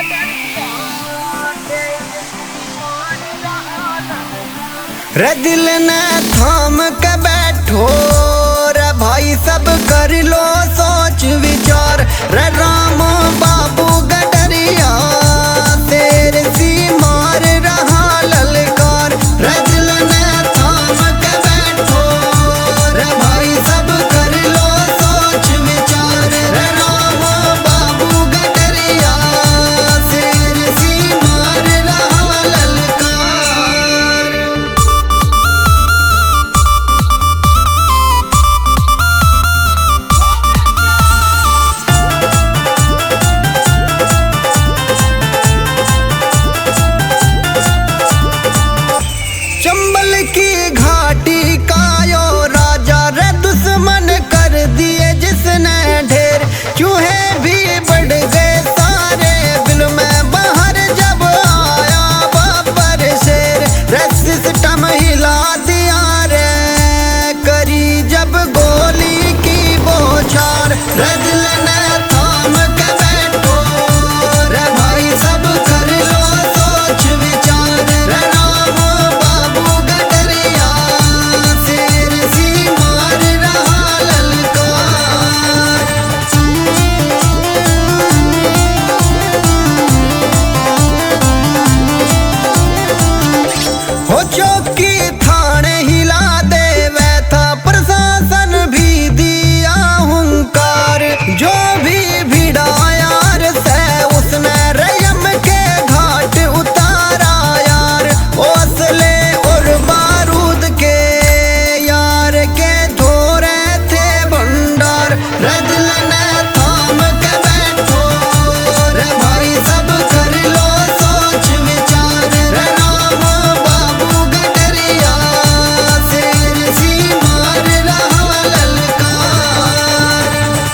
रे दिल ने थाम के बैठो रे भाई, सब कर लो सोच विचार। रे राम बाबू गडरिया तेरे सी मार रहा ललकार। रे दिल ने थाम के बैठो रे भाई, सब कर लो सोच विचार। रे राम बाबू गडरिया तेरे सी मार रहा ललकार। चंबल की घाटी का यो राजा रे दुश्मन कर दिए जिसने ढेर। चूहे भी बढ़ गए सारे बिल में बाहर जब आया बाबर शेर। रे सिस्टम हिला दिया रे करी जब गोली की बौछार। रे दिल ने थाम के बैठो रे भाई, सब कर लो सोच विचार। रे राम बाबू गडरिया शेर सी मार रहा ललकार। हो चौकी थाने हिला देवे था, प्रशासन भी दिया हुंकार। जो भी भिड़ा यार से उसने रयम के घाट उतारा यार। ओ असले और बारूद के यार के थोड़े थे भंडार। रे दिल ने थाम के बैठो रे भाई, सब कर लो सोच विचार। रे राम बाबू गडरिया शेर सी मार रहा ललकार।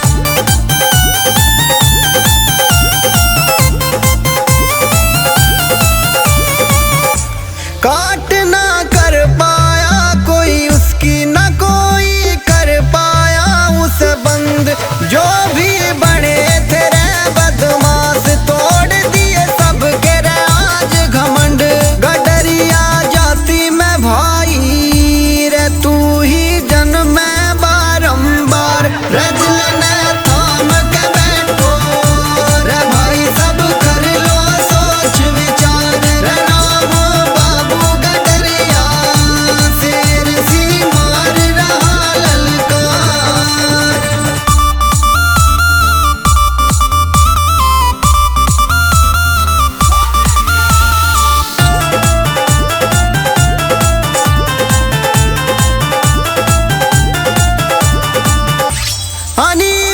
काट ना कर पाया कोई उसकी, ना कोई कर पाया उस बंद। जो भी बड़े थे रे बदमाश, तोड़ दिए सब के रे आज घमंड। गडरिया जाति में भाई रे तू ही जन्म में बारंबार। रे दिल ने थाम के बैठो रे भाई, सब कर लो सोच विचार। रे राम बाबू गडरिया शेर सी मार रहा ललकार। हनी